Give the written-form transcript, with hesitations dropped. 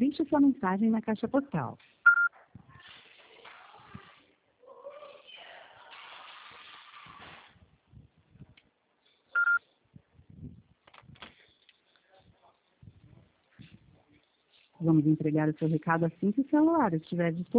Deixe sua mensagem na caixa postal. Vamos entregar o seu recado assim que o celular estiver disponível.